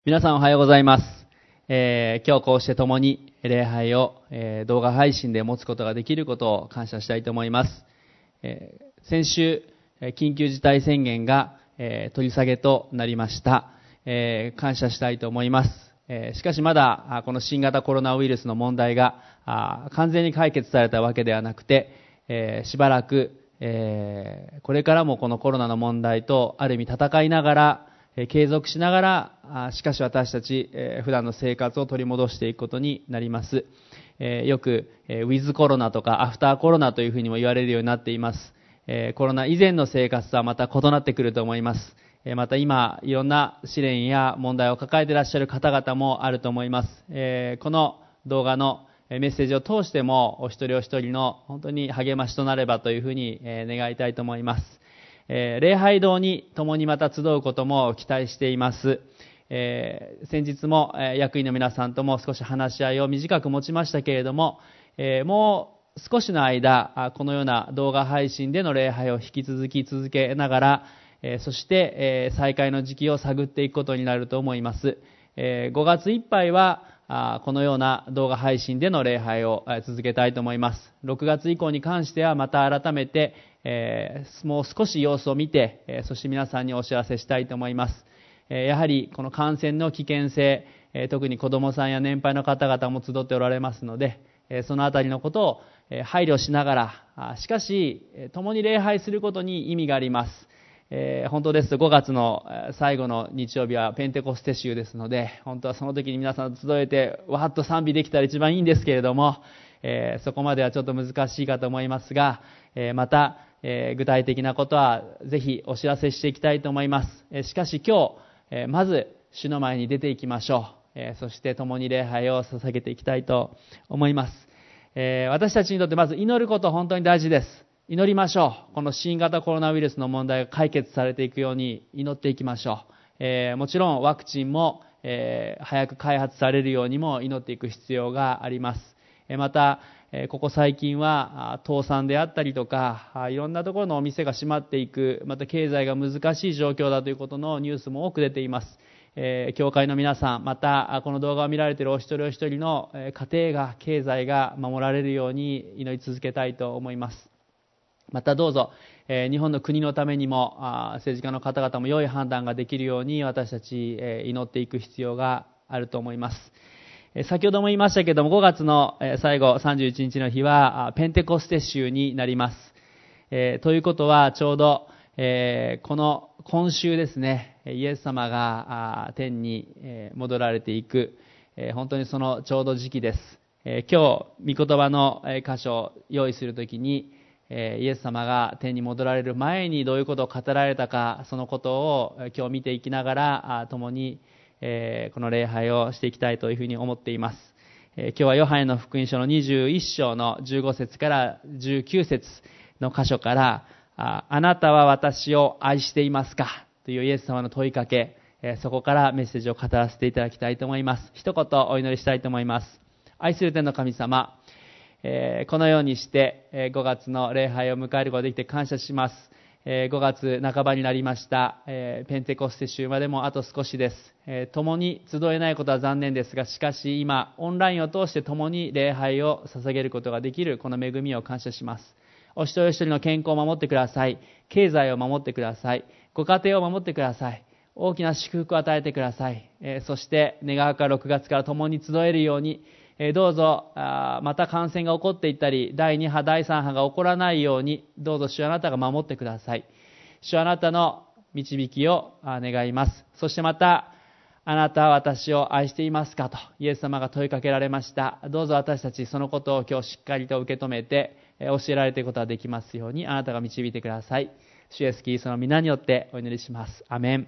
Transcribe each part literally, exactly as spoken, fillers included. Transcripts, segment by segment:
皆さんおはようございます。えー、今日こうして共に礼拝を、えー、動画配信で持つことができることを感謝したいと思います。えー、先週緊急事態宣言が、えー、取り下げとなりました。えー、感謝したいと思います。えー、しかしまだこの新型コロナウイルスの問題が完全に解決されたわけではなくて、えー、しばらく、えー、これからもこのコロナの問題とある意味戦いながら継続しながら、しかし私たち普段の生活を取り戻していくことになります。よくウィズコロナとかアフターコロナというふうにも言われるようになっています。コロナ以前の生活とはまた異なってくると思います。また今いろんな試練や問題を抱えていらっしゃる方々もあると思います。この動画のメッセージを通してもお一人お一人の本当に励ましとなればというふうに願いたいと思います。えー、礼拝堂に共にまた集うことも期待しています。えー、先日も、えー、役員の皆さんとも少し話し合いを短く持ちましたけれども、えー、もう少しの間このような動画配信での礼拝を引き続き続けながら、えー、そして、えー、再開の時期を探っていくことになると思います。えー、ごがついっぱいはあこのような動画配信での礼拝を続けたいと思います。ろくがつ以降に関してはまた改めて、えー、もう少し様子を見て、えー、そして皆さんにお知らせしたいと思います。えー、やはりこの感染の危険性、えー、特に子どもさんや年配の方々も集っておられますので、えー、そのあたりのことを、えー、配慮しながら、あしかし共に礼拝することに意味があります。えー、本当ですとごがつの最後の日曜日はペンテコステ週ですので、本当はその時に皆さん集えてわーっと賛美できたら一番いいんですけれども、えー、そこまではちょっと難しいかと思いますが、えー、また、えー、具体的なことはぜひお知らせしていきたいと思います。えー、しかし今日、えー、まず主の前に出ていきましょう。えー、そして共に礼拝を捧げていきたいと思います。えー、私たちにとってまず祈ること本当に大事です。祈りましょう。この新型コロナウイルスの問題が解決されていくように祈っていきましょう。えー、もちろんワクチンも、えー、早く開発されるようにも祈っていく必要があります。えー、また、えー、ここ最近は倒産であったりとかいろんなところのお店が閉まっていく、また経済が難しい状況だということのニュースも多く出ています。えー、教会の皆さん、またこの動画を見られているお一人お一人の家庭が経済が守られるように祈り続けたいと思います。またどうぞ、えー、日本の国のためにもあ政治家の方々も良い判断ができるように私たち、えー、祈っていく必要があると思います。えー、先ほども言いましたけれどもごがつの、えー、最後さんじゅういちにちの日はペンテコステ週になります。えー、ということはちょうど、えー、この今週ですね、イエス様があ天に、えー、戻られていく、えー、本当にそのちょうど時期です。えー、今日御言葉の箇所を用意するときにイエス様が天に戻られる前にどういうことを語られたか、そのことを今日見ていきながら共にこの礼拝をしていきたいというふうに思っています。今日はヨハネの福音書のにじゅういっしょうのじゅうごせつからじゅうきゅうせつの箇所から、あなたは私を愛していますかというイエス様の問いかけ、そこからメッセージを語らせていただきたいと思います。一言お祈りしたいと思います。愛する天の神様、えー、このようにして、えー、ごがつの礼拝を迎えることができて感謝します。えー、ごがつなかばになりました、えー、ペンテコステ週までもあと少しです。えー、共に集えないことは残念ですが、しかし今オンラインを通して共に礼拝を捧げることができるこの恵みを感謝します。お一人お一人の健康を守ってください。経済を守ってください。ご家庭を守ってください。大きな祝福を与えてください。えー、そして願わくはろくがつから共に集えるように、どうぞまた感染が起こっていったりだいに波だいさん波が起こらないようにどうぞ主あなたが守ってください。主あなたの導きを願います。そしてまたあなたは私を愛していますかとイエス様が問いかけられました。どうぞ私たちそのことを今日しっかりと受け止めて教えられていくことができますようにあなたが導いてください。主イエスキリストの皆によってお祈りします。アメン。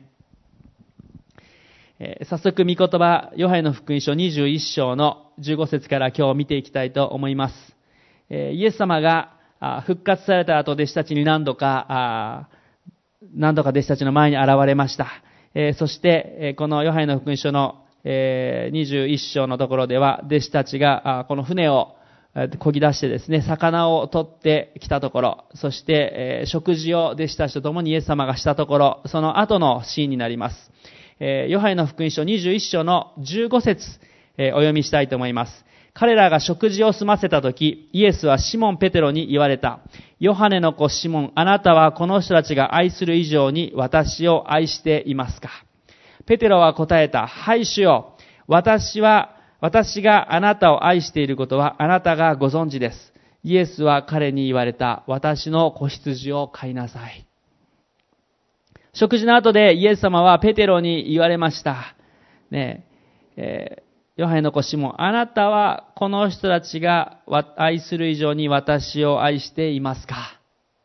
早速御言葉ヨハネの福音書にじゅういっしょうのじゅうごせつから今日見ていきたいと思います。イエス様が復活された後弟子たちに何度か何度か弟子たちの前に現れました。そしてこのヨハネの福音書のにじゅういっしょうのところでは弟子たちがこの船を漕ぎ出してですね魚を取ってきたところ、そして食事を弟子たちと共にイエス様がしたところ、その後のシーンになります。 えー、ヨハネの福音書にじゅういっ章のじゅうご節、えー、お読みしたいと思います。彼らが食事を済ませたとき、イエスはシモン・ペテロに言われた。ヨハネの子シモン、あなたはこの人たちが愛する以上に私を愛していますか？ペテロは答えた。はい、主よ。私は、私があなたを愛していることはあなたがご存知です。イエスは彼に言われた。私の子羊を飼いなさい。食事の後でイエス様はペテロに言われました。ねえ、えーヨハネの子シモン、あなたはこの人たちが愛する以上に私を愛していますか？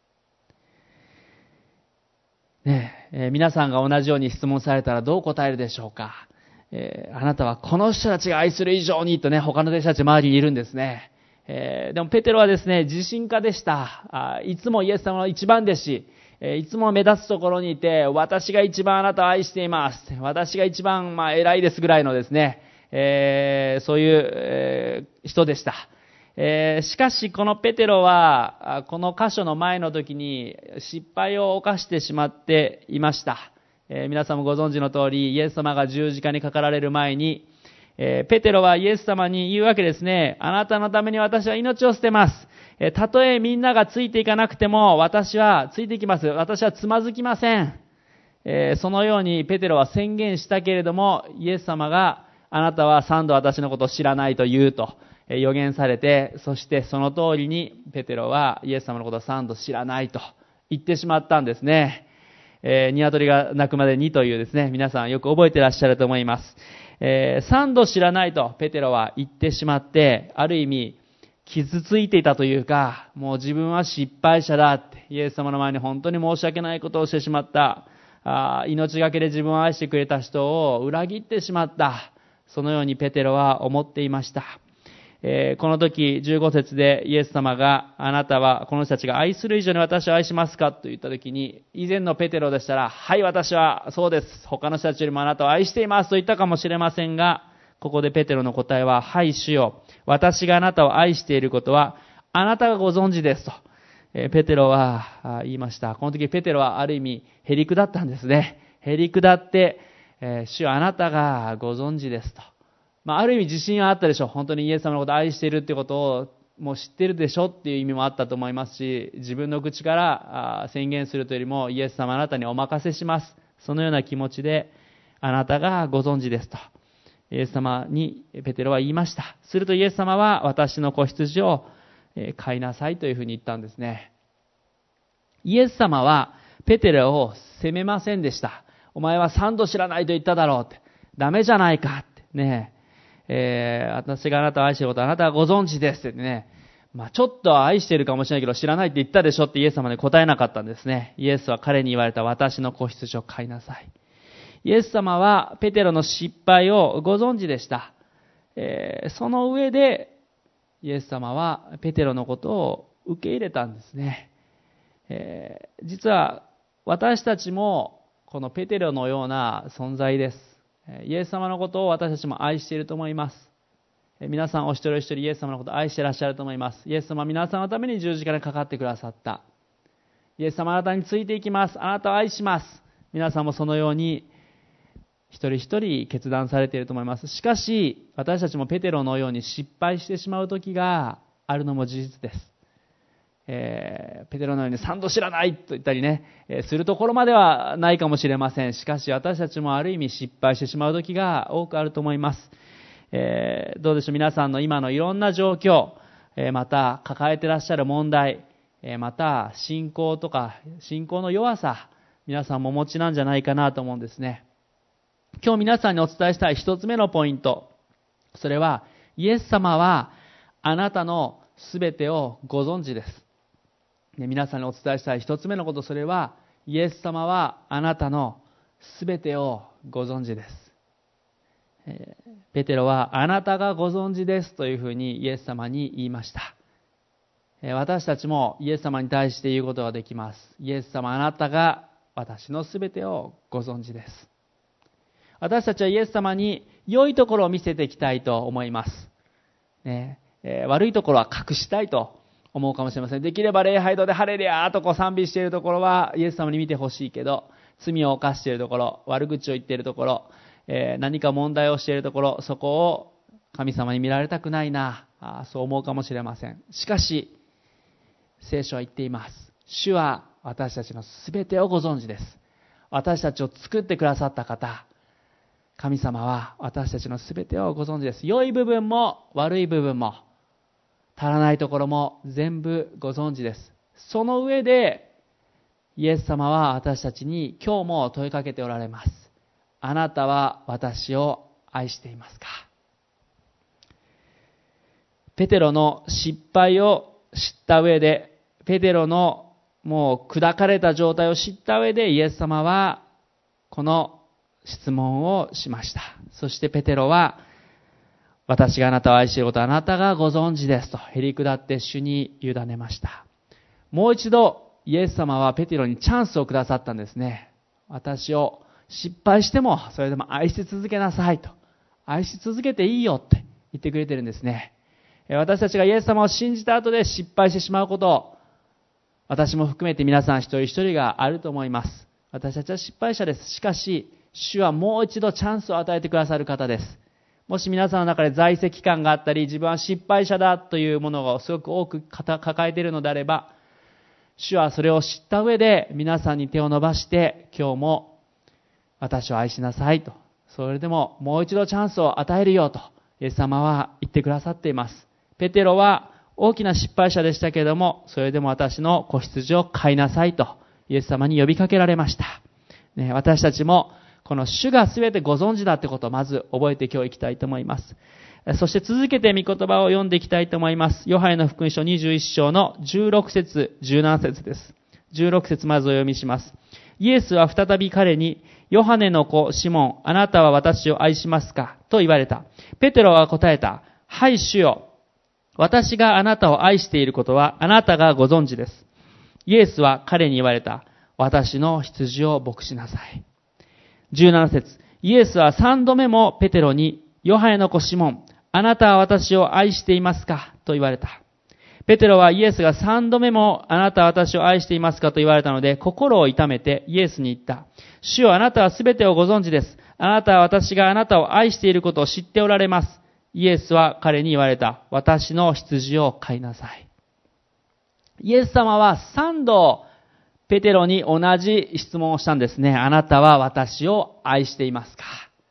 ねえ、えー、皆さんが同じように質問されたらどう答えるでしょうか？えー、あなたはこの人たちが愛する以上にとね、他の弟子たち周りにいるんですね。えー、でもペテロはですね、自信家でした。あ、いつもイエス様の一番弟子、えー、いつも目立つところにいて、私が一番あなたを愛しています。私が一番、まあ、偉いですぐらいのですね、えー、そういう、えー、人でした。えー、しかしこのペテロはこの箇所の前の時に失敗を犯してしまっていました。えー、皆さんもご存知の通りイエス様が十字架にかかられる前に、えー、ペテロはイエス様に言うわけですね。あなたのために私は命を捨てます。えー、たとえみんながついていかなくても私はついていきます。私はつまずきません。えー、そのようにペテロは宣言したけれどもイエス様があなたは三度私のことを知らないと言うと予言されて、そしてその通りにペテロはイエス様のことを三度知らないと言ってしまったんですね。えー、鶏が鳴くまでにというですね、皆さんよく覚えていらっしゃると思います。えー、三度知らないとペテロは言ってしまって、ある意味傷ついていたというか、もう自分は失敗者だって、イエス様の前に本当に申し訳ないことをしてしまった。あ、命がけで自分を愛してくれた人を裏切ってしまった。そのようにペテロは思っていました。えー、この時じゅうご節でイエス様があなたはこの人たちが愛する以上に私を愛しますかと言った時に、以前のペテロでしたら、はい、私はそうです。他の人たちよりもあなたを愛していますと言ったかもしれませんが、ここでペテロの答えは、はい、主よ。私があなたを愛していることはあなたがご存知ですと。えー、ペテロは言いました。この時ペテロはある意味へりくだったんですね。へりくだって、えー、主よあなたがご存知ですと。まあ、ある意味自信はあったでしょう。本当にイエス様のことを愛しているということをもう知っているでしょっていう意味もあったと思いますし、自分の口からあ宣言するというよりも、イエス様あなたにお任せします。そのような気持ちで、あなたがご存知ですと。イエス様にペテロは言いました。するとイエス様は私の子羊を飼いなさいというふうに言ったんですね。イエス様はペテロを責めませんでした。お前は三度知らないと言っただろうって。ダメじゃないかってね。えー、私があなたを愛していることはあなたはご存知ですってね。まあちょっと愛しているかもしれないけど知らないって言ったでしょってイエス様に答えなかったんですね。イエスは彼に言われた私の子羊を飼いなさい。イエス様はペテロの失敗をご存知でした。えー、その上でイエス様はペテロのことを受け入れたんですね。えー、実は私たちもこのペテロのような存在です。イエス様のことを私たちも愛していると思います。皆さんお一人お一人イエス様のことを愛していらっしゃると思います。イエス様は皆さんのために十字架にかかってくださった。イエス様あなたについていきます。あなたを愛します。皆さんもそのように一人一人決断されていると思います。しかし私たちもペテロのように失敗してしまう時があるのも事実です。えー、ペテロのように三度知らないと言ったりね、えー、するところまではないかもしれません。しかし私たちもある意味失敗してしまう時が多くあると思います。えー、どうでしょう、皆さんの今のいろんな状況、えー、また抱えていらっしゃる問題、えー、また信仰とか信仰の弱さ、皆さんもお持ちなんじゃないかなと思うんですね。今日皆さんにお伝えしたい一つ目のポイント、それはイエス様はあなたのすべてをご存知です。皆さんにお伝えしたい一つ目のこと、それはイエス様はあなたのすべてをご存知です。ペテロはあなたがご存知ですというふうにイエス様に言いました。私たちもイエス様に対して言うことができます。イエス様あなたが私のすべてをご存知です。私たちはイエス様に良いところを見せていきたいと思います、ねえー、悪いところは隠したいと思うかもしれません。できれば礼拝堂でハレルヤーとこう賛美しているところはイエス様に見てほしいけど、 罪を犯しているところ、悪口を言っているところ、えー、何か問題をしているところ、そこを神様に見られたくないな、あそう思うかもしれません。しかし聖書は言っています。主は私たちのすべてをご存知です。私たちを作ってくださった方、神様は私たちのすべてをご存知です。良い部分も悪い部分も足らないところも全部ご存知です。その上でイエス様は私たちに今日も問いかけておられます。あなたは私を愛していますか？ペテロの失敗を知った上で、ペテロのもう砕かれた状態を知った上で、イエス様はこの質問をしました。そしてペテロは、私があなたを愛していることはあなたがご存知ですとへり下って主に委ねました。もう一度イエス様はペテロにチャンスをくださったんですね。私を失敗してもそれでも愛し続けなさいと、愛し続けていいよって言ってくれてるんですね。私たちがイエス様を信じた後で失敗してしまうことを、私も含めて皆さん一人一人があると思います。私たちは失敗者です。しかし主はもう一度チャンスを与えてくださる方です。もし皆さんの中で在籍感があったり、自分は失敗者だというものをすごく多く抱えているのであれば、主はそれを知った上で皆さんに手を伸ばして、今日も私を愛しなさいと、それでももう一度チャンスを与えるよとイエス様は言ってくださっています。ペテロは大きな失敗者でしたけれども、それでも私の子羊を飼いなさいとイエス様に呼びかけられました、ね、私たちもこの主がすべてご存知だってことをまず覚えて今日行きたいと思います。そして続けて御言葉を読んでいきたいと思います。ヨハネの福音書にじゅういっ章のじゅうろく節じゅうなな節です。じゅうろく節まずお読みします。イエスは再び彼に、ヨハネの子シモン、あなたは私を愛しますかと言われた。ペテロは答えた。はい、主よ。私があなたを愛していることはあなたがご存知です。イエスは彼に言われた。私の羊を牧しなさい。じゅうなな節。イエスは三度目もペテロに、ヨハネの子シモン、あなたは私を愛していますかと言われた。ペテロはイエスが三度目もあなたは私を愛していますかと言われたので、心を痛めてイエスに言った。主よ、あなたはすべてをご存知です。あなたは私があなたを愛していることを知っておられます。イエスは彼に言われた。私の羊を飼いなさい。イエス様は三度ペテロに同じ質問をしたんですね。あなたは私を愛していますか？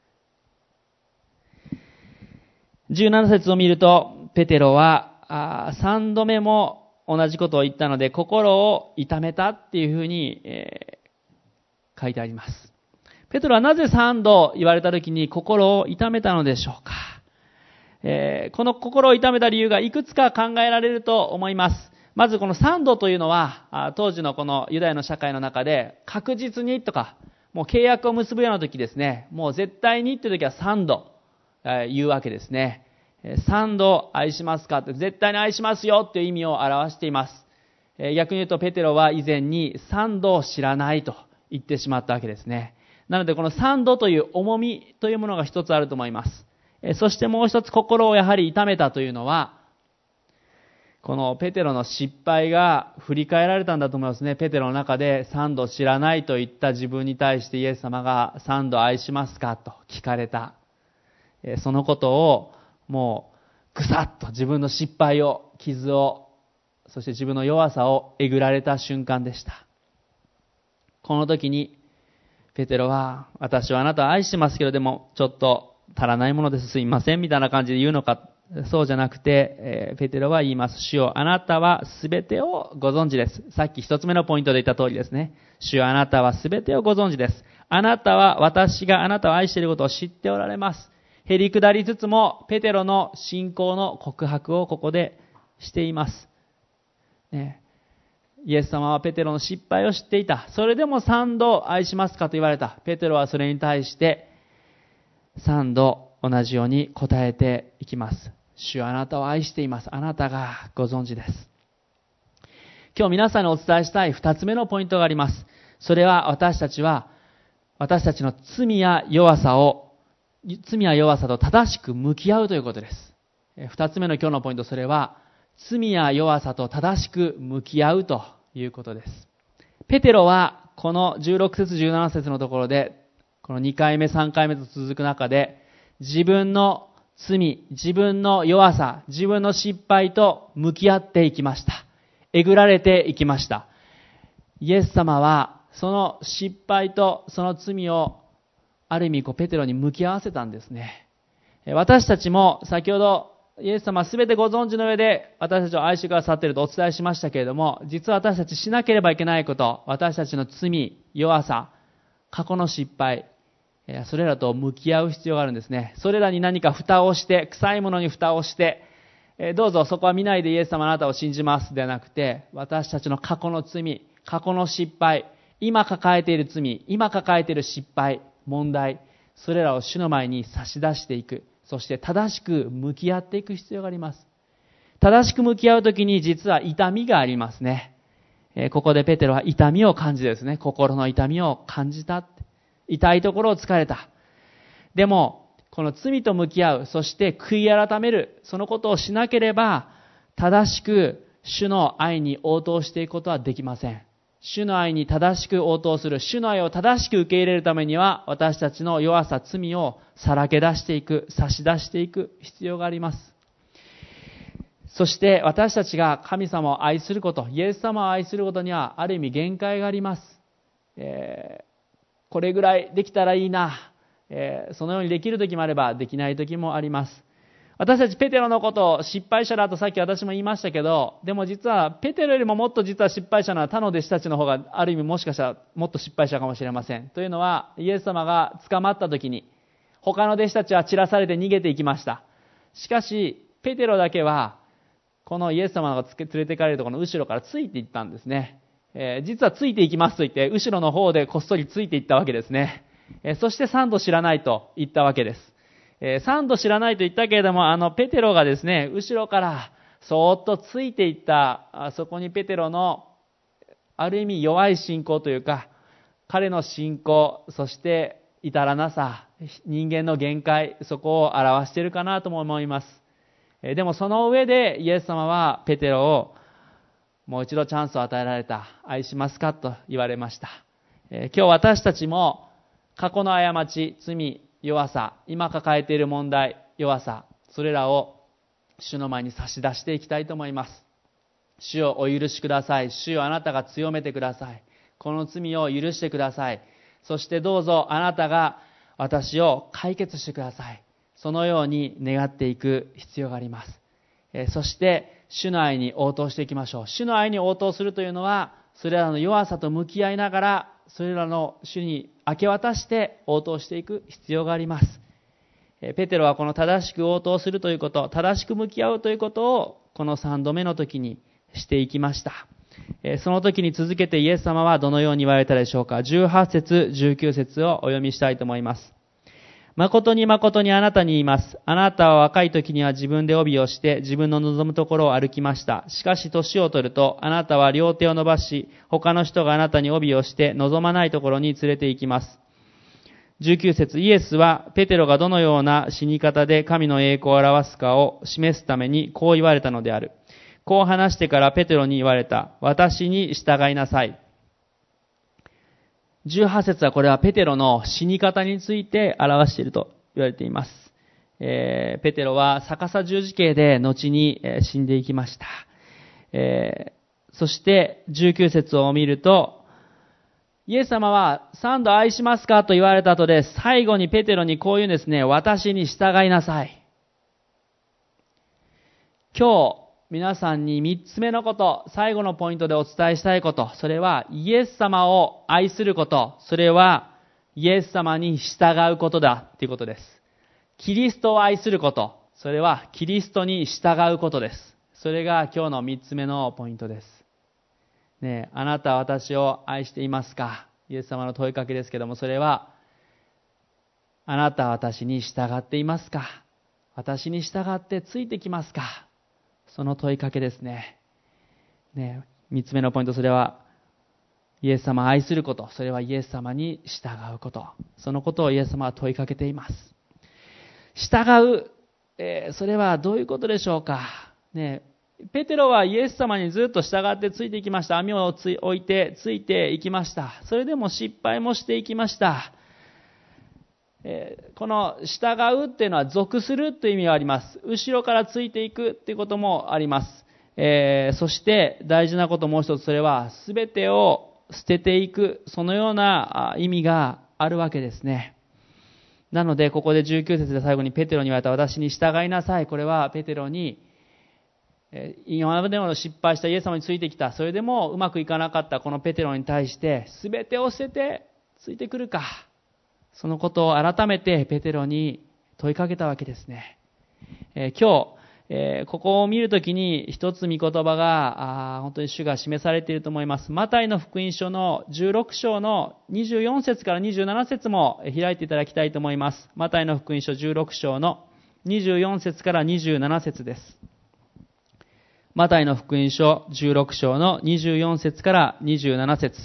じゅうなな節を見ると、ペテロは三度目も同じことを言ったので、心を痛めたっていうふうに、えー、書いてあります。ペテロはなぜ三度言われたときに心を痛めたのでしょうか？えー、この心を痛めた理由がいくつか考えられると思います。まずこの三度というのは、当時のこのユダヤの社会の中で、確実にとか、もう契約を結ぶような時ですね、もう絶対にっていう時は三度、えー、言うわけですね。三度愛しますかって、絶対に愛しますよっていう意味を表しています。えー、逆に言うとペテロは以前に三度知らないと言ってしまったわけですね。なのでこの三度という重みというものが一つあると思います。えー、そしてもう一つ心をやはり痛めたというのは、このペテロの失敗が振り返られたんだと思いますね。ペテロの中で三度知らないと言った自分に対してイエス様が三度愛しますかと聞かれた。えー、そのことをもうぐさっと自分の失敗を、傷を、そして自分の弱さをえぐられた瞬間でした。この時にペテロは、私はあなたを愛してますけれどもちょっと足らないものです、すいませんみたいな感じで言うのか、そうじゃなくて、えー、ペテロは言います。主よ、あなたはすべてをご存知です。さっき一つ目のポイントで言った通りですね。主よ、あなたはすべてをご存知です。あなたは私があなたを愛していることを知っておられます。へり下りつつもペテロの信仰の告白をここでしています、ね、イエス様はペテロの失敗を知っていた。それでも三度愛しますかと言われた。ペテロはそれに対して三度同じように答えていきます。主はあなたを愛しています。あなたがご存知です。今日皆さんにお伝えしたい二つ目のポイントがあります。それは私たちは私たちの罪や弱さを罪や弱さと正しく向き合うということです。二つ目の今日のポイント、それは罪や弱さと正しく向き合うということです。ペテロはこのじゅうろく節じゅうなな節のところで、このにかいめさんかいめと続く中で、自分の罪、自分の弱さ、自分の失敗と向き合っていきました。えぐられていきました。イエス様はその失敗とその罪をある意味こうペテロに向き合わせたんですね。私たちも先ほどイエス様は全てご存知の上で私たちを愛してくださっているとお伝えしましたけれども、実は私たちしなければいけないこと、私たちの罪、弱さ、過去の失敗、それらと向き合う必要があるんですね。それらに何か蓋をして、臭いものに蓋をして、どうぞそこは見ないでイエス様あなたを信じますではなくて、私たちの過去の罪、過去の失敗、今抱えている罪、今抱えている失敗、問題、それらを主の前に差し出していく。そして正しく向き合っていく必要があります。正しく向き合うときに実は痛みがありますね。ここでペテロは痛みを感じてですね、心の痛みを感じた。痛いところを疲れた。でも、この罪と向き合う、そして悔い改める、そのことをしなければ、正しく主の愛に応答していくことはできません。主の愛に正しく応答する、主の愛を正しく受け入れるためには、私たちの弱さ、罪をさらけ出していく、差し出していく必要があります。そして私たちが神様を愛すること、イエス様を愛することにはある意味限界があります。えー、これぐらいできたらいいな、えー、そのようにできる時もあればできない時もあります。私たちペテロのことを失敗者だとさっき私も言いましたけど、でも実はペテロよりももっと実は失敗者な他の弟子たちの方がある意味もしかしたらもっと失敗者かもしれません。というのはイエス様が捕まった時に他の弟子たちは散らされて逃げていきました。しかしペテロだけはこのイエス様が連れて行かれるところの後ろからついていったんですね。えー、実はついていきますと言って後ろの方でこっそりついていったわけですね。えー、そして三度知らないと言ったわけです。えー、三度知らないと言ったけれども、あのペテロがですね、後ろからそーっとついていった、あそこにペテロのある意味弱い信仰というか、彼の信仰、そして至らなさ、人間の限界、そこを表しているかなとも思います。えー、でもその上でイエス様はペテロをもう一度チャンスを与えられた。愛しますかと言われました。えー、今日私たちも過去の過ち、罪、弱さ、今抱えている問題、弱さ、それらを主の前に差し出していきたいと思います。主よお許しください。主よあなたが強めてください。この罪を許してください。そしてどうぞあなたが私を解決してください。そのように願っていく必要があります。えそして主の愛に応答していきましょう。主の愛に応答するというのは、それらの弱さと向き合いながら、それらの主に明け渡して応答していく必要があります。ペテロはこの正しく応答するということ、正しく向き合うということをこのさんどめの時にしていきました。その時に続けてイエス様はどのように言われたでしょうか。じゅうはち節、じゅうきゅう節をお読みしたいと思います。誠に誠にあなたに言います。あなたは若い時には自分で帯をして自分の望むところを歩きました。しかし年を取るとあなたは両手を伸ばし、他の人があなたに帯をして望まないところに連れて行きます。じゅうきゅう節、イエスはペテロがどのような死に方で神の栄光を表すかを示すためにこう言われたのである。こう話してからペテロに言われた。私に従いなさい。じゅうはち節はこれはペテロの死に方について表していると言われています。えー、ペテロは逆さ十字形で後に死んでいきました。えー、そしてじゅうきゅう節を見ると、イエス様は三度愛しますかと言われた後で、最後にペテロにこう言うんですね。私に従いなさい。今日、皆さんに三つ目のこと、最後のポイントでお伝えしたいこと、それはイエス様を愛すること、それはイエス様に従うことだということです。キリストを愛すること、それはキリストに従うことです。それが今日の三つ目のポイントです。ねえ、あなたは私を愛していますか？イエス様の問いかけですけども、それはあなたは私に従っていますか？私に従ってついてきますか？その問いかけですね。ね、三つ目のポイント、それはイエス様を愛すること、それはイエス様に従うこと、そのことをイエス様は問いかけています。従う、えー、それはどういうことでしょうか。ね、 ペテロはイエス様にずっと従ってついていきました。網をつい置いてついていきました。それでも失敗もしていきました。えー、この従うっていうのは属するという意味があります。後ろからついていくっていうこともあります。えー、そして大事なこともう一つ、それは全てを捨てていく、そのような意味があるわけですね。なのでここでじゅうきゅう節で最後にペテロに言われた私に従いなさい。これはペテロに今までの失敗したイエス様についてきた、それでもうまくいかなかったこのペテロに対して全てを捨ててついてくるか、そのことを改めてペテロに問いかけたわけですね。えー、今日えー、ここを見るときに一つ御言葉があ本当に主が示されていると思います。マタイの福音書のじゅうろく章のにじゅうよん節からにじゅうなな節も開いていただきたいと思います。マタイの福音書じゅうろく章のにじゅうよん節からにじゅうなな節です。マタイの福音書じゅうろく章のにじゅうよん節からにじゅうなな節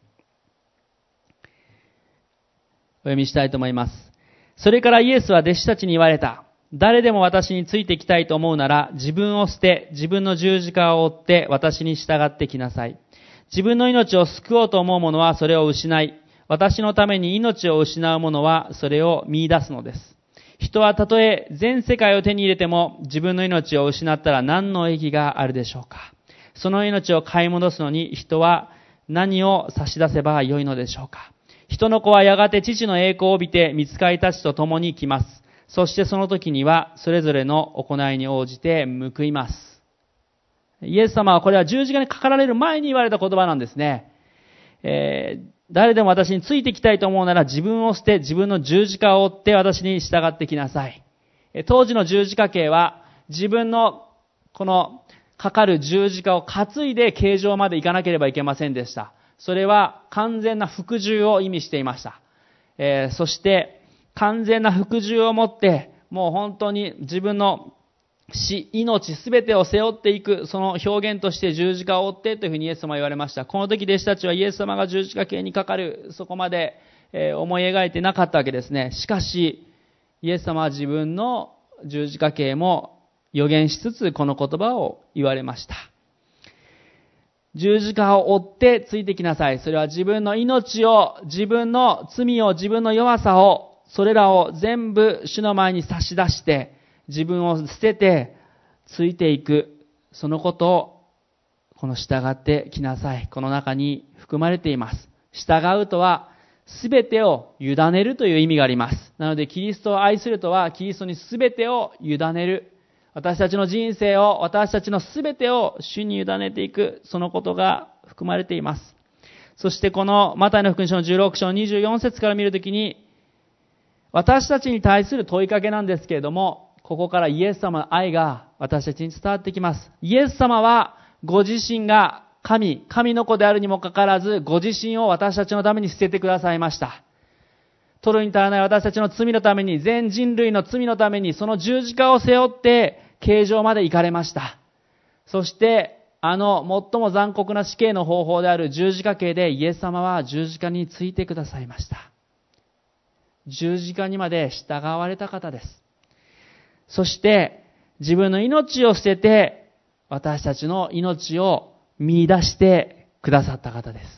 お読みしたいと思います。それからイエスは弟子たちに言われた。誰でも私についてきたいと思うなら、自分を捨て、自分の十字架を追って私に従ってきなさい。自分の命を救おうと思う者はそれを失い、私のために命を失う者はそれを見出すのです。人はたとえ全世界を手に入れても、自分の命を失ったら何の意義があるでしょうか。その命を買い戻すのに人は何を差し出せばよいのでしょうか。人の子はやがて父の栄光を帯びて御使いたちと共に来ます。そしてその時にはそれぞれの行いに応じて報います。イエス様はこれは十字架にかかられる前に言われた言葉なんですね。えー、誰でも私についてきたいと思うなら自分を捨て自分の十字架を追って私に従ってきなさい。当時の十字架刑は自分のこのかかる十字架を担いで刑場まで行かなければいけませんでした。それは完全な服従を意味していました。えー、そして完全な服従をもって、もう本当に自分の死、命すべてを背負っていく、その表現として十字架を追ってというふうにイエス様は言われました。この時弟子たちはイエス様が十字架刑にかかる、そこまで思い描いてなかったわけですね。しかし、イエス様は自分の十字架刑も予言しつつ、この言葉を言われました。十字架を追ってついてきなさい。それは自分の命を、自分の罪を、自分の弱さを、それらを全部主の前に差し出して、自分を捨ててついていく。そのことを、この従ってきなさい。この中に含まれています。従うとは、すべてを委ねるという意味があります。なので、キリストを愛するとは、キリストにすべてを委ねる。私たちの人生を、私たちのすべてを主に委ねていく。そのことが含まれています。そしてこのマタイの福音書のじゅうろく章にじゅうよん節から見るときに、私たちに対する問いかけなんですけれども、ここからイエス様の愛が私たちに伝わってきます。イエス様はご自身が神、神の子であるにもかかわらず、ご自身を私たちのために捨ててくださいました。取るに足らない私たちの罪のために、全人類の罪のために、その十字架を背負って刑場まで行かれました。そして、あの最も残酷な死刑の方法である十字架刑でイエス様は十字架についてくださいました。十字架にまで従われた方です。そして自分の命を捨てて私たちの命を見出してくださった方です。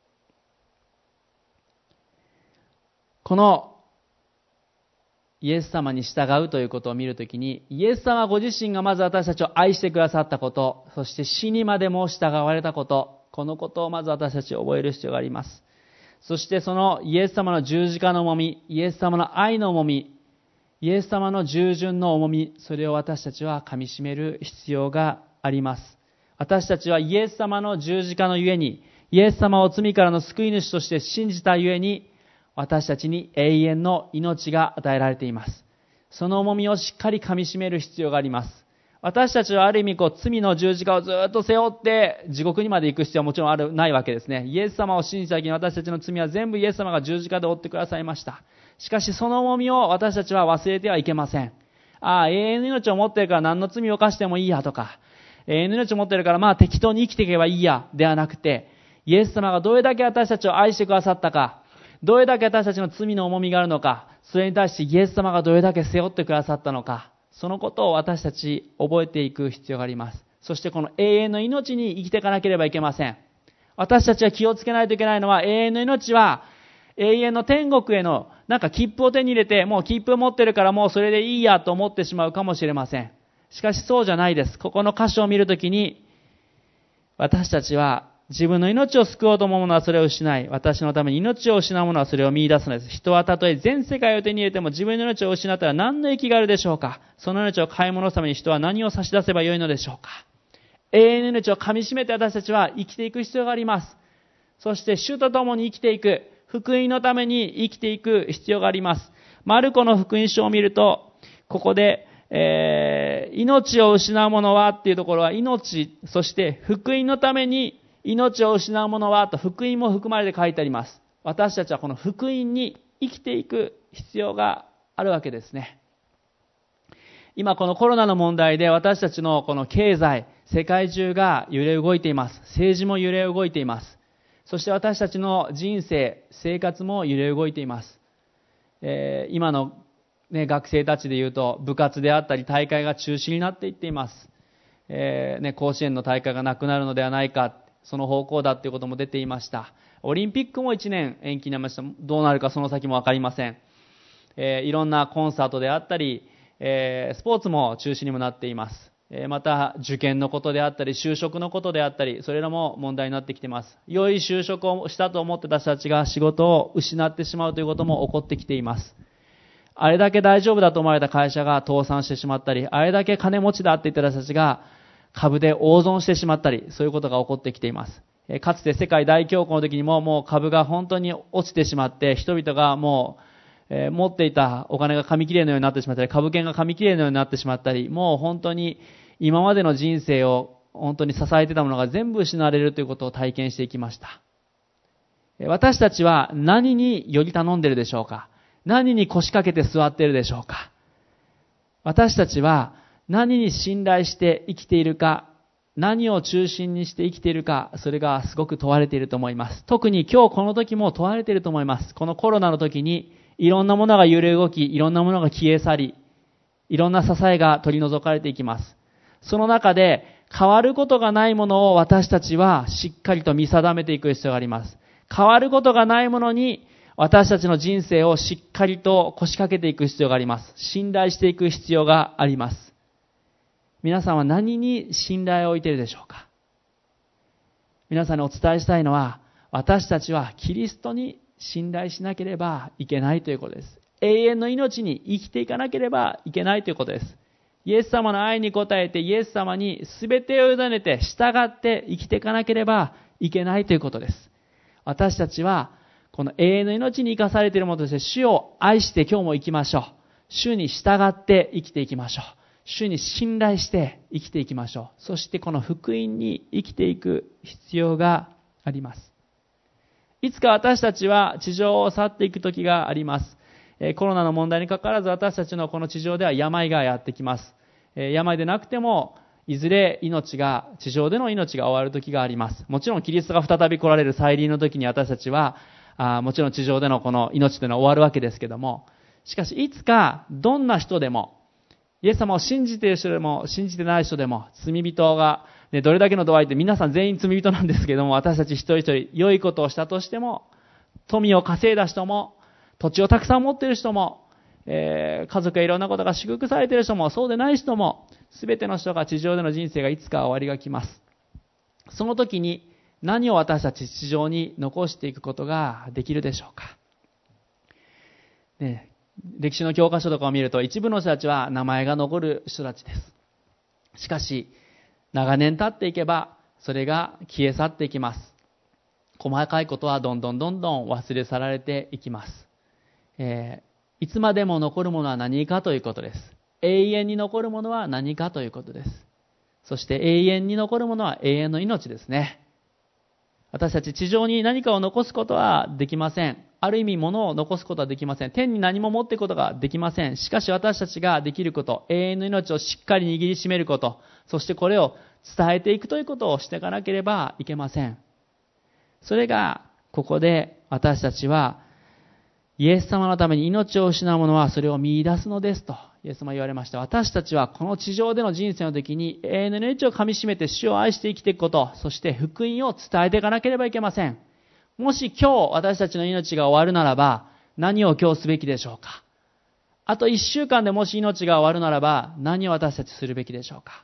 このイエス様に従うということを見るときに、イエス様ご自身がまず私たちを愛してくださったこと、そして死にまでも従われたこと、このことをまず私たち覚える必要があります。そしてそのイエス様の十字架の重み、イエス様の愛の重み、イエス様の従順の重み、それを私たちは噛み締める必要があります。私たちはイエス様の十字架のゆえに、イエス様を罪からの救い主として信じたゆえに、私たちに永遠の命が与えられています。その重みをしっかり噛み締める必要があります。私たちはある意味こう罪の十字架をずっと背負って地獄にまで行く必要はもちろんあるないわけですね。イエス様を信じた時に私たちの罪は全部イエス様が十字架で負ってくださいました。しかしその重みを私たちは忘れてはいけません。ああ、永遠の命を持っているから何の罪を犯してもいいやとか、永遠の命を持っているからまあ適当に生きていけばいいやではなくて、イエス様がどれだけ私たちを愛してくださったか、どれだけ私たちの罪の重みがあるのか、それに対してイエス様がどれだけ背負ってくださったのか、そのことを私たち覚えていく必要があります。 そしてこの永遠の命に生きていかなければいけません。私たちが気をつけないといけないのは、永遠の命は永遠の天国へのなんか切符を手に入れて、もう切符を持ってるからもうそれでいいやと思ってしまうかもしれません。しかしそうじゃないです。ここの箇所を見るときに、私たちは自分の命を救おうと思うものはそれを失い、私のために命を失うものはそれを見出すのです。人はたとえ全世界を手に入れても自分の命を失ったら何の益があるでしょうか。その命を買い戻すために人は何を差し出せばよいのでしょうか。永遠の命を噛み締めて私たちは生きていく必要があります。そして主と共に生きていく、福音のために生きていく必要があります。マルコの福音書を見ると、ここで、えー、命を失う者はっていうところは命、そして福音のために命を失う者はと福音も含まれて書いてあります。私たちはこの福音に生きていく必要があるわけですね。今このコロナの問題で私たちのこの経済、世界中が揺れ動いています。政治も揺れ動いています。そして私たちの人生、生活も揺れ動いています。えー、今の、ね、学生たちでいうと部活であったり大会が中止になっていっています。えーね、甲子園の大会がなくなるのではないか、その方向だということも出ていました。オリンピックもいちねん延期になりました。どうなるかその先もわかりません。えー、いろんなコンサートであったり、えー、スポーツも中止にもなっています。また受験のことであったり就職のことであったり、それらも問題になってきています。良い就職をしたと思ってた人たちが仕事を失ってしまうということも起こってきています。あれだけ大丈夫だと思われた会社が倒産してしまったり、あれだけ金持ちだって言ってた人たちが株で大損してしまったり、そういうことが起こってきています。かつて世界大恐慌の時にももう株が本当に落ちてしまって、人々がもうえー、持っていたお金が紙切れのようになってしまったり、株券が紙切れのようになってしまったり、もう本当に今までの人生を本当に支えていたものが全部失われるということを体験していきました。私たちは何により頼んでいるでしょうか。何に腰掛けて座っているでしょうか。私たちは何に信頼して生きているか、何を中心にして生きているか、それがすごく問われていると思います。特に今日この時も問われていると思います。このコロナの時にいろんなものが揺れ動き、いろんなものが消え去り、いろんな支えが取り除かれていきます。その中で変わることがないものを私たちはしっかりと見定めていく必要があります。変わることがないものに私たちの人生をしっかりと腰掛けていく必要があります。信頼していく必要があります。皆さんは何に信頼を置いているでしょうか。皆さんにお伝えしたいのは、私たちはキリストに信頼しなければいけないということです。永遠の命に生きていかなければいけないということです。イエス様の愛に応えて、イエス様に全てを委ねて従って生きていかなければいけないということです。私たちはこの永遠の命に生かされているものとして、主を愛して今日も生きましょう。主に従って生きていきましょう。主に信頼して生きていきましょう。そしてこの福音に生きていく必要があります。いつか私たちは地上を去っていく時があります。コロナの問題にかかわらず、私たちのこの地上では病がやってきます。病でなくてもいずれ命が、地上での命が終わる時があります。もちろんキリストが再び来られる再臨の時に私たちはあもちろん地上でのこの命というのは終わるわけですけども、しかしいつかどんな人でも、イエス様を信じている人でも信じてない人でも、罪人がでどれだけの度合いって皆さん全員罪人なんですけども、私たち一人一人良いことをしたとしても、富を稼いだ人も、土地をたくさん持っている人も、えー、家族やいろんなことが祝福されている人も、そうでない人も、すべての人が地上での人生がいつか終わりが来ます。その時に何を私たち地上に残していくことができるでしょうか。ね、歴史の教科書とかを見ると、一部の人たちは名前が残る人たちです。しかし長年経っていけばそれが消え去っていきます。細かいことはどんどんどんどん忘れ去られていきます。えー、いつまでも残るものは何かということです。永遠に残るものは何かということです。そして永遠に残るものは永遠の命ですね。私たち地上に何かを残すことはできません。ある意味物を残すことはできません。天に何も持っていくことができません。しかし私たちができること、永遠の命をしっかり握りしめること、そしてこれを伝えていくということをしていかなければいけません。それがここで私たちはイエス様のために命を失う者はそれを見出すのですとイエス様は言われました。私たちはこの地上での人生の時に永遠の命をかみしめて主を愛して生きていくこと、そして福音を伝えていかなければいけません。もし今日私たちの命が終わるならば、何を今日すべきでしょうか。あと一週間でもし命が終わるならば、何を私たちするべきでしょうか。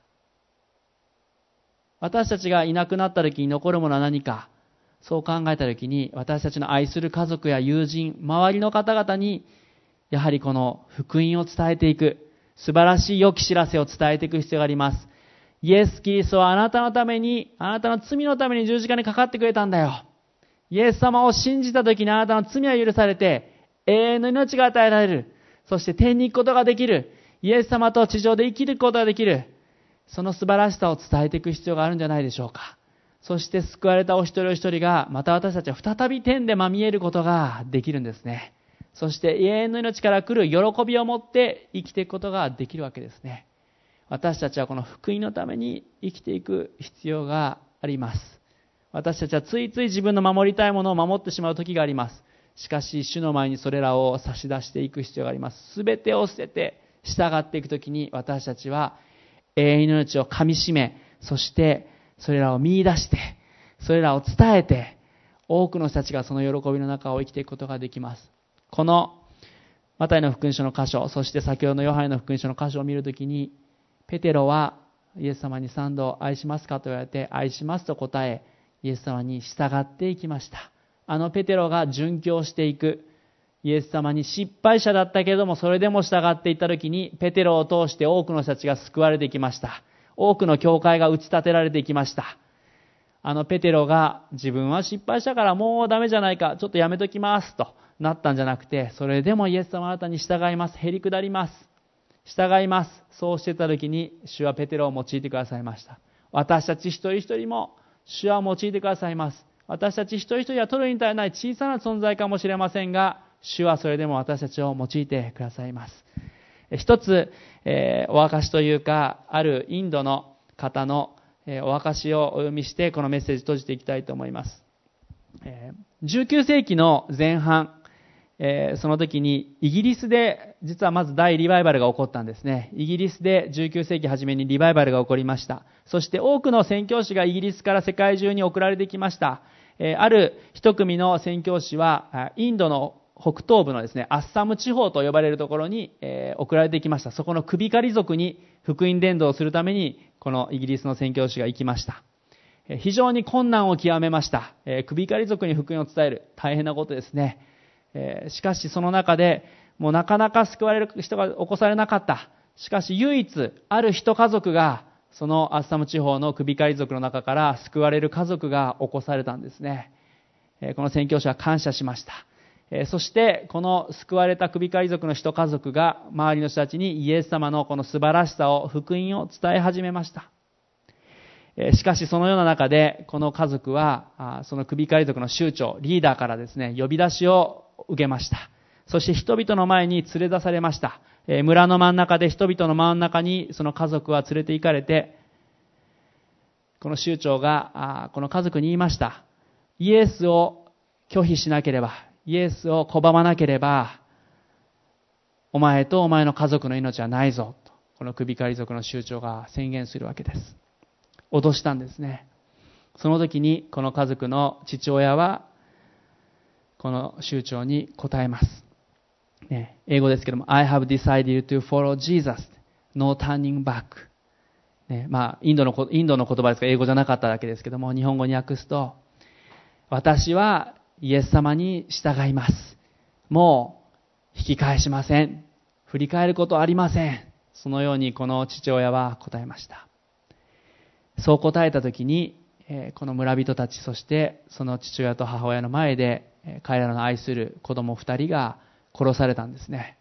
私たちがいなくなった時に残るものは何か、そう考えた時に、私たちの愛する家族や友人、周りの方々に、やはりこの福音を伝えていく、素晴らしい良き知らせを伝えていく必要があります。イエス・キリストはあなたのために、あなたの罪のために十字架にかかってくれたんだよ。イエス様を信じた時にあなたの罪は許されて、永遠の命が与えられる。そして天に行くことができる。イエス様と地上で生きることができる。その素晴らしさを伝えていく必要があるんじゃないでしょうか。そして救われたお一人お一人が、また私たちは再び天でまみえることができるんですね。そして永遠の命から来る喜びを持って生きていくことができるわけですね。私たちはこの福音のために生きていく必要があります。私たちはついつい自分の守りたいものを守ってしまう時があります。しかし主の前にそれらを差し出していく必要があります。すべてを捨てて従っていくときに、私たちは永遠の命をかみしめ、そしてそれらを見出して、それらを伝えて、多くの人たちがその喜びの中を生きていくことができます。このマタイの福音書の箇所、そして先ほどのヨハネの福音書の箇所を見るときに、ペテロはイエス様に三度愛しますかと言われて、愛しますと答え、イエス様に従っていきました。あのペテロが殉教していく、イエス様に失敗者だったけれども、それでも従っていったときに、ペテロを通して多くの人たちが救われていきました。多くの教会が打ち立てられていきました。あのペテロが自分は失敗したからもうダメじゃないか、ちょっとやめときますとなったんじゃなくて、それでもイエス様あなたに従います、へり下ります、従います。そうしていたときに、主はペテロを用いてくださいました。私たち一人一人も主は用いてくださいます。私たち一人一人は取るに足りない小さな存在かもしれませんが、主はそれでも私たちを用いてくださいます。一つ、えー、お証というか、あるインドの方の、えー、お証をお読みして、このメッセージ閉じていきたいと思います。えー、じゅうきゅう世紀の前半、えー、その時にイギリスで実はまず大リバイバルが起こったんですね。イギリスでじゅうきゅう世紀初めにリバイバルが起こりました。そして多くの宣教師がイギリスから世界中に送られてきました。えー、ある一組の宣教師はインドの北東部のですね、アッサム地方と呼ばれるところに、えー、送られてきました。そこの首狩り族に福音伝道をするために、このイギリスの宣教師が行きました。えー、非常に困難を極めました。えー、首狩り族に福音を伝える。大変なことですね。えー、しかしその中で、もうなかなか救われる人が起こされなかった。しかし唯一、ある一家族が、そのアッサム地方の首狩り族の中から救われる家族が起こされたんですね。えー、この宣教師は感謝しました。えー、そしてこの救われた首狩り族の一家族が周りの人たちにイエス様のこの素晴らしさを、福音を伝え始めました。えー、しかしそのような中でこの家族はあその首狩り族の酋長、リーダーからですね、呼び出しを受けました。そして人々の前に連れ出されました。えー、村の真ん中で人々の真ん中にその家族は連れて行かれて、この酋長があこの家族に言いました。イエスを拒否しなければ、イエスを拒まなければ、お前とお前の家族の命はないぞと、この首狩り族の酋長が宣言するわけです。脅したんですね。その時にこの家族の父親はこの酋長に答えます、ね、英語ですけども I have decided to follow Jesus, no turning back、ね、まあインドのインドの言葉ですから英語じゃなかっただけですけども、日本語に訳すと、私はイエス様に従います。もう引き返しません。振り返ることはありません。そのようにこの父親は答えました。そう答えたときに、この村人たち、そしてその父親と母親の前で彼らの愛する子供二人が殺されたんですね。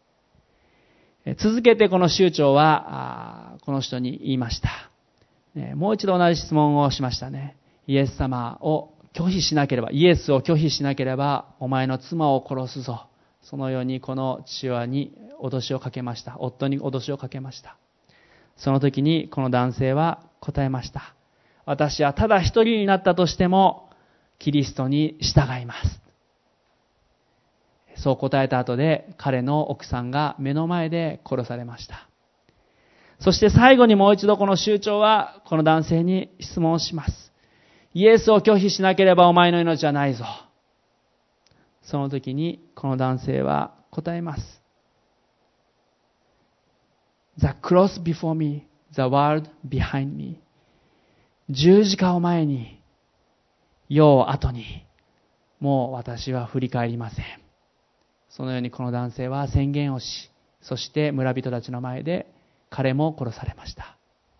続けてこの酋長はこの人に言いました。もう一度同じ質問をしましたね。イエス様を拒否しなければ、イエスを拒否しなければお前の妻を殺すぞ。そのようにこの父親に脅しをかけました。夫に脅しをかけました。その時にこの男性は答えました。私はただ一人になったとしてもキリストに従います。 そう答えた後で、彼の奥さんが目の前で殺されました。そして最後にもう一度この酋長はこの男性に質問をします。イエスを拒否しなければお前の命はないぞ。その時にこの男性は答えます。The cross before me, the world behind me. 十字架を前に、世を後に、もう私は振り返りません。そのようにこの男性は宣言をし、そして村人たちの前で彼も殺されました。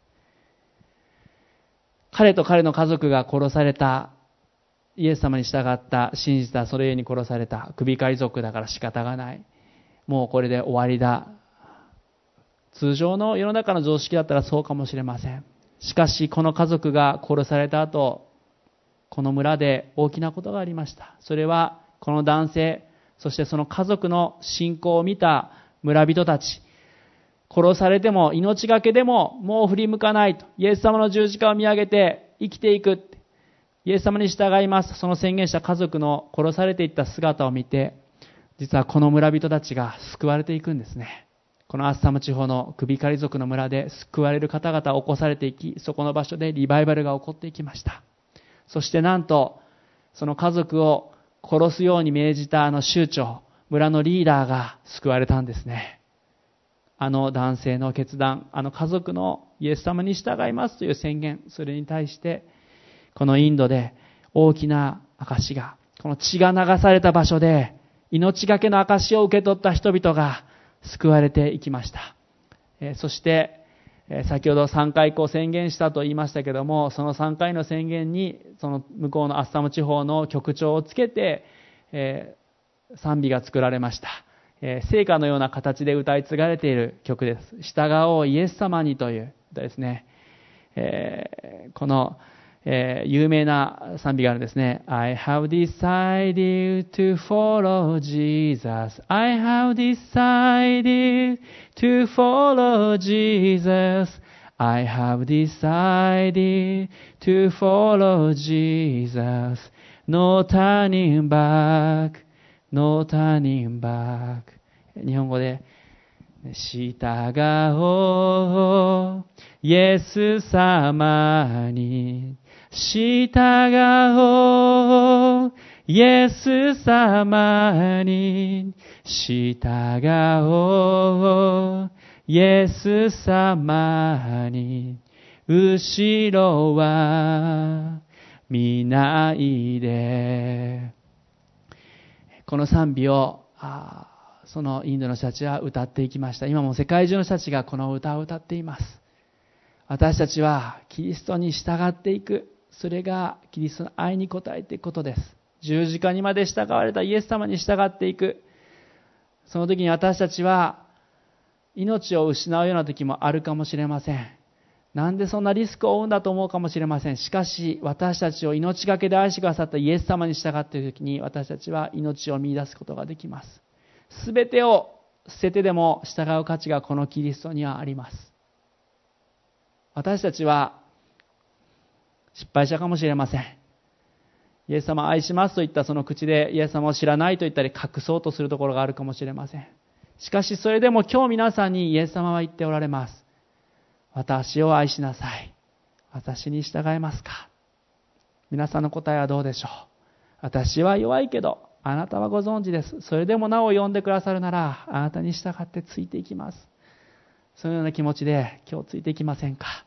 彼と彼の家族が殺された、イエス様に従った、信じた、それゆえに殺された、首狩り族だから仕方がない。もうこれで終わりだ。通常の世の中の常識だったらそうかもしれません。しかしこの家族が殺された後、この村で大きなことがありました。それはこの男性、そしてその家族の信仰を見た村人たち、殺されても命がけでももう振り向かないと、イエス様の十字架を見上げて生きていく、イエス様に従います、その宣言した家族の殺されていった姿を見て、実はこの村人たちが救われていくんですね。このアッサム地方の首狩り族の村で救われる方々を起こされていき、そこの場所でリバイバルが起こっていきました。そしてなんとその家族を殺すように命じたあの酋長、村のリーダーが救われたんですね。あの男性の決断、あの家族のイエス様に従いますという宣言、それに対してこのインドで大きな証が、この血が流された場所で命がけの証を受け取った人々が救われていきました。えー、そして、えー、先ほどさんかいこう宣言したと言いましたけども、そのさんかいの宣言にその向こうのアッサム地方の曲調をつけて、えー、賛美が作られました。えー、聖歌のような形で歌い継がれている曲です。従おうイエス様にという歌ですね。えー、この、えー、有名な賛美があるんですね。I have decided to follow Jesus. I have decided to follow Jesus. I have decided to follow Jesus. No turning back. No turning back. 日本語で従おうイエス様に従おうイエス様に従おうイエス様に後ろは見ないで。この賛美をあそのインドの人たちは歌っていきました。今も世界中の人たちがこの歌を歌っています。私たちはキリストに従っていく。それがキリストの愛に応えていくことです。十字架にまで従われたイエス様に従っていく。その時に私たちは命を失うような時もあるかもしれません。なんでそんなリスクを負うんだと思うかもしれません。しかし私たちを命がけで愛してくださったイエス様に従っている時に、私たちは命を見出すことができます。すべてを捨ててでも従う価値がこのキリストにはあります。私たちは失敗者かもしれません。イエス様を愛しますと言ったその口でイエス様を知らないと言ったり隠そうとするところがあるかもしれません。しかしそれでも今日皆さんにイエス様は言っておられます。私を愛しなさい。私に従えますか。皆さんの答えはどうでしょう。私は弱いけどあなたはご存知です。それでもなお呼んでくださるならあなたに従ってついていきます。そのような気持ちで今日ついていきませんか。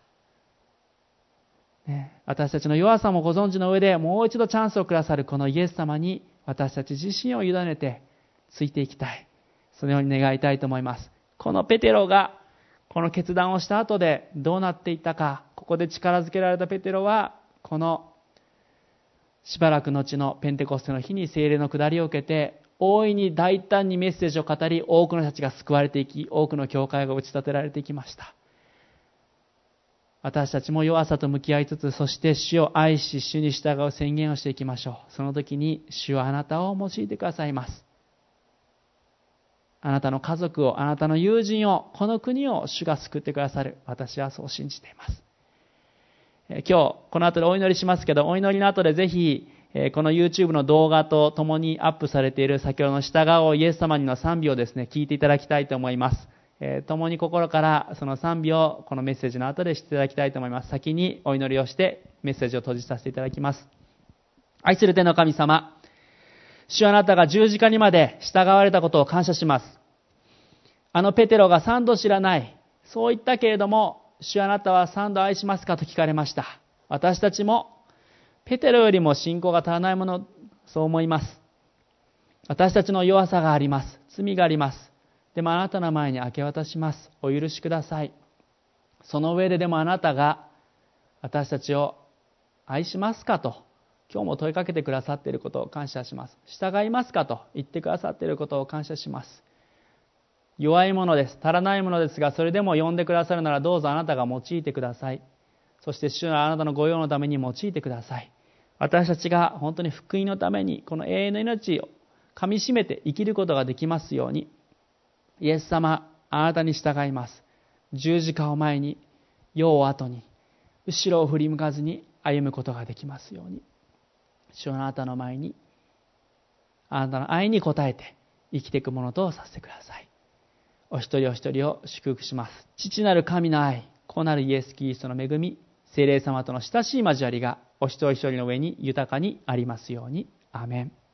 ね、私たちの弱さもご存知の上でもう一度チャンスをくださるこのイエス様に私たち自身を委ねてついていきたい。そのように願いたいと思います。このペテロがこの決断をした後でどうなっていったか、ここで力づけられたペテロはこのしばらく後のペンテコステの日に聖霊の下りを受けて大いに大胆にメッセージを語り、多くの人たちが救われていき、多くの教会が打ち立てられていきました。私たちも弱さと向き合いつつ、そして主を愛し主に従う宣言をしていきましょう。その時に主はあなたを用いてくださいます。あなたの家族を、あなたの友人を、この国を主が救ってくださる。私はそう信じています。え今日この後でお祈りしますけど、お祈りの後でぜひえー、この YouTube の動画とともにアップされている先ほどの従おうイエス様にの賛美をですね、聞いていただきたいと思います。えー、共に心からその賛美をこのメッセージの後でしていただきたいと思います。先にお祈りをしてメッセージを閉じさせていただきます。愛する天の神様、主あなたが十字架にまで従われたことを感謝します。あのペテロが三度知らない、そう言ったけれども、主あなたは三度愛しますかと聞かれました。私たちもペテロよりも信仰が足らないもの、そう思います。私たちの弱さがあります。罪があります。でもあなたの前に明け渡します。お許しください。その上ででもあなたが私たちを愛しますかと今日も問いかけてくださっていることを感謝します。従いますかと言ってくださっていることを感謝します。弱いものです。足らないものですが、それでも呼んでくださるならどうぞあなたが用いてください。そして主はあなたのご用のために用いてください。私たちが本当に福音のためにこの永遠の命を噛み締めて生きることができますように。イエス様、あなたに従います。十字架を前に、世を後に、後ろを振り向かずに歩むことができますように。主はあなたの前に、あなたの愛に応えて生きていくものとさせてください。お一人お一人を祝福します。父なる神の愛、子なるイエス・キリストの恵み、聖霊様との親しい交わりがお一人お一人の上に豊かにありますように。アーメン。